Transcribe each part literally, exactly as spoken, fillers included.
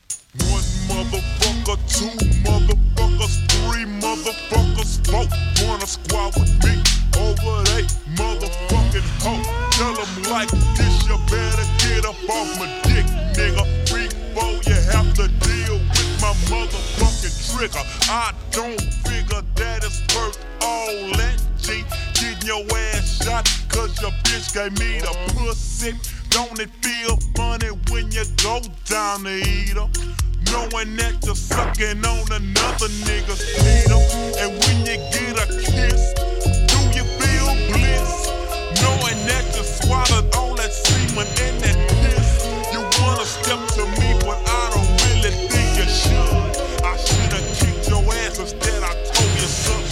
One motherfucker, two motherfuckers, three motherfuckers, four wanna squat with me over they motherfucking hoe. Tell them like this, you better get up off my dick, nigga, before you have to deal with my motherfucking trigger. I don't figure that it's worth all that G. Getting your ass shot cause your bitch gave me the pussy. Don't it feel funny when you go down to eat 'em? Knowing that you're sucking on another nigga's needle. And when you get a kiss, do you feel bliss? Knowing that you swallowed all that semen in that piss. You wanna step to me, but I don't really think you should. I should've kicked your ass instead, I told you something.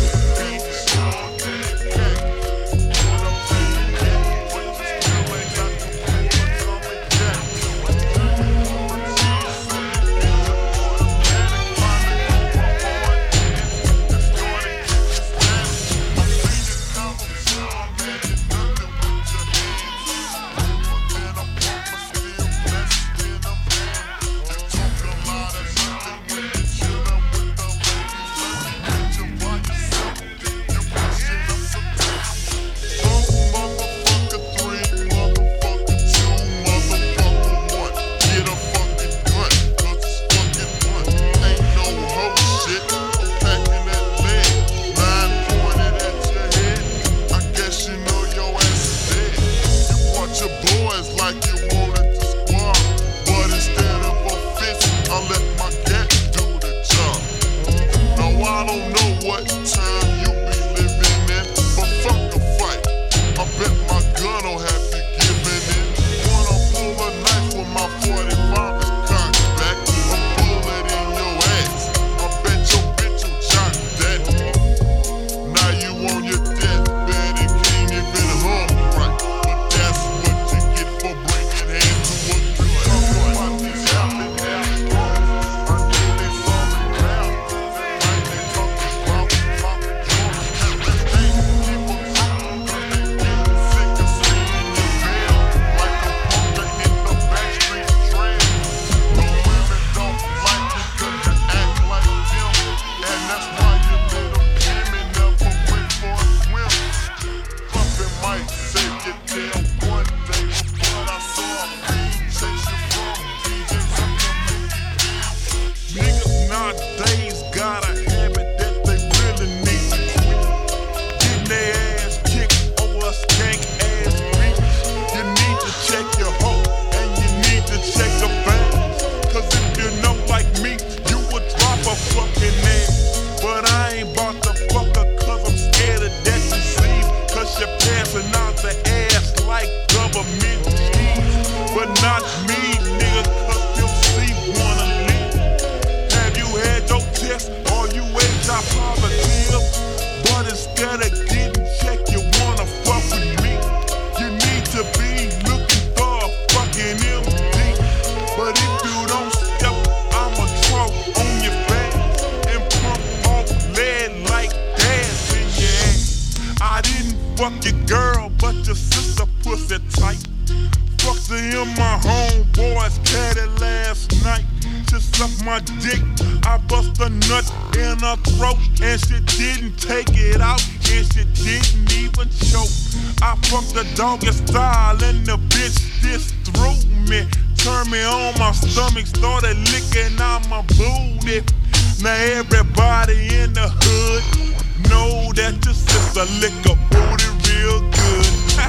Fuck your girl, but your sister pussy tight. Fucked her in my homeboy's caddy last night. She sucked my dick, I bust a nut in her throat, and she didn't take it out, and she didn't even choke. I fucked the doggy style, and the bitch just threw me. Turned me on my stomach, started licking out my booty. Now everybody in the hood know that your sister lick a booty real good.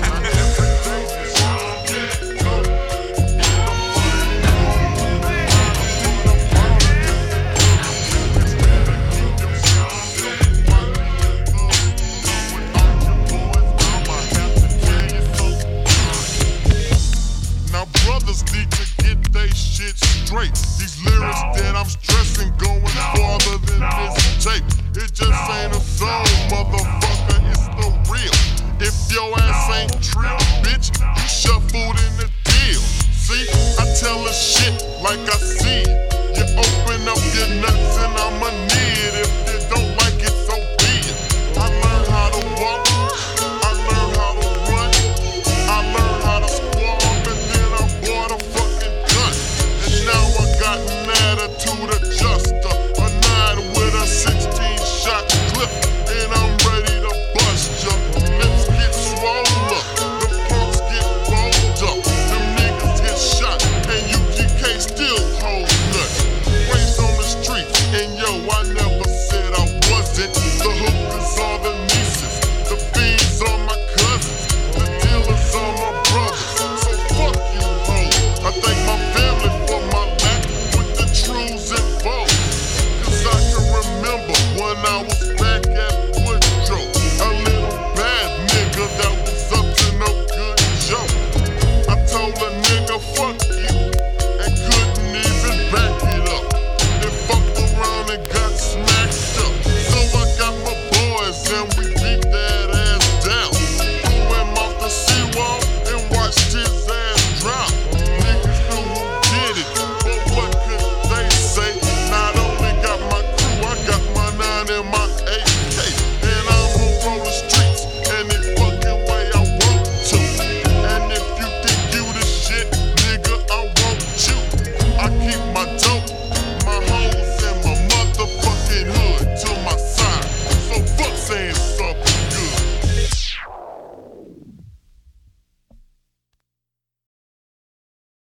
Now brothers need to get they shit straight. These lyrics that I'm stressing going farther than this tape. It just ain't a song, motherfucker, it's the real. If your ass ain't trill, bitch, you shuffled in the deal. See, I tell her shit like I